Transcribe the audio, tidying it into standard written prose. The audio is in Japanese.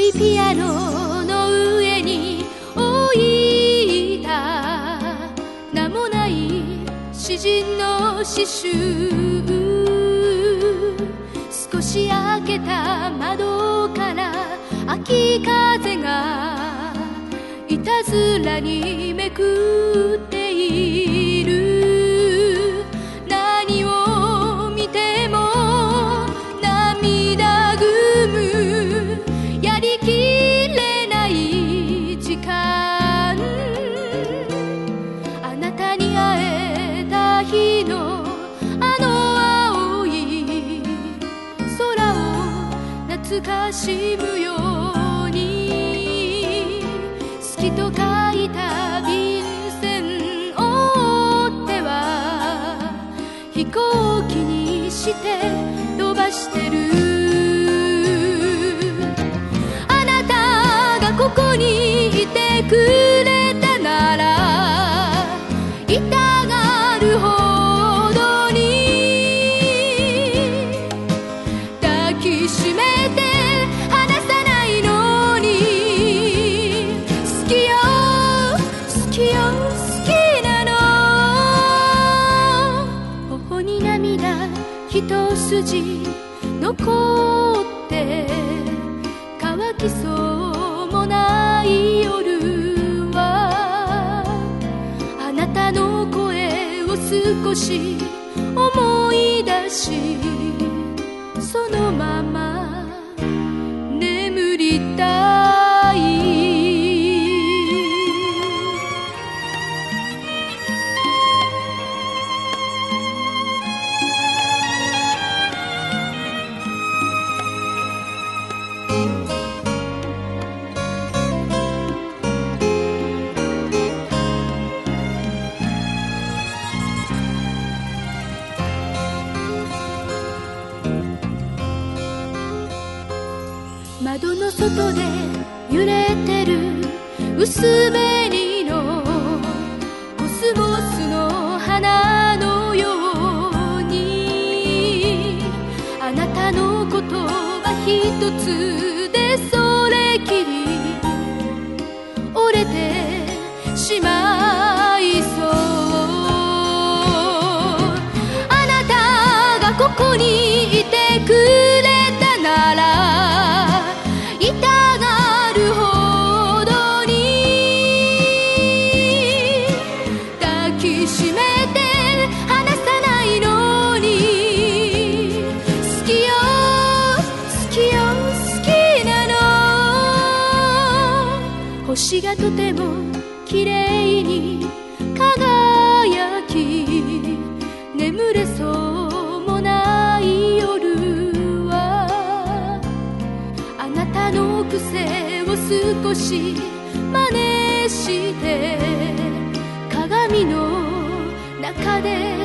いピアノの上に置いた名もない詩人の詩集、少し開けた窓から秋風がいたずらにめくっている。何を見ても涙ぐむ、やりきれない時間。あなたに会えた日のあの青い空を懐かしむように、好きと書いた便箋を追っては飛行機にして飛ばしてる。あなたがここにいてくれたなら痛がるほどに抱きしめて離さないのに、好きよ好きよ好きなの。頬に涙一筋残って乾きそうもない夜は、あなたの声を少し思い出し、そのまま眠りたい。窓の外で揺れてる薄紅のコスモスの花のように、あなたの言葉一つでそれきり折れてしまいそう。あなたがここにいてくれたなら痛がるほどに抱きしめて離さないのに、好きよ好きよ好きなの。星がとても綺麗に輝き、眠れそうもない夜は、あなたの癖を少し真似して鏡の中で